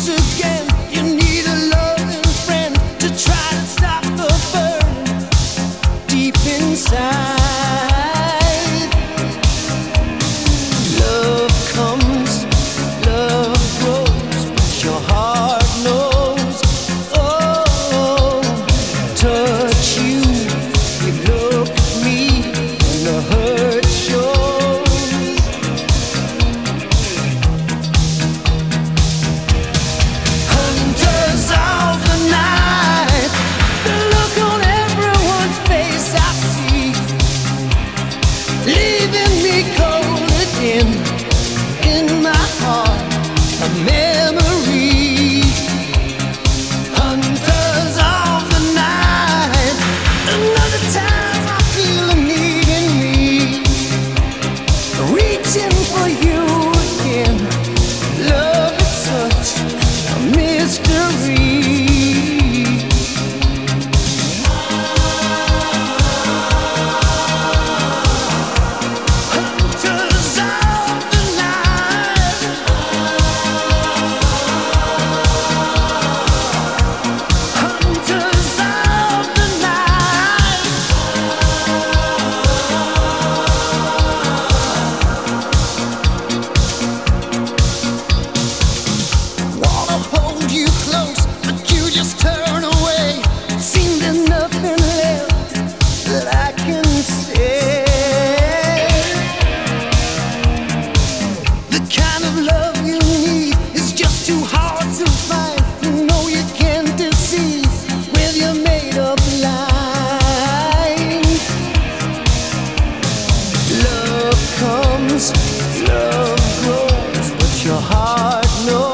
again. You need a loving friend to try to stop the burn deep inside. Love comes, love grows, but your heart knows. Oh, touch you, you look at me, and the hurt shows. Hunters of the night, the look on everyone's face I see, leaving me cold again. In my heart, a memory. Hunters of the night, another time I feel a need in me, reaching for you again. Love is such a mystery. Hunters of the night, hunters of the night. Wanna hold you close, but you just turn away. Seems there's nothing left that I can say. The kind of love you need is just too hard to find. You know you can't deceive with your made-up lies. Love comes, love grows, but your heart knows.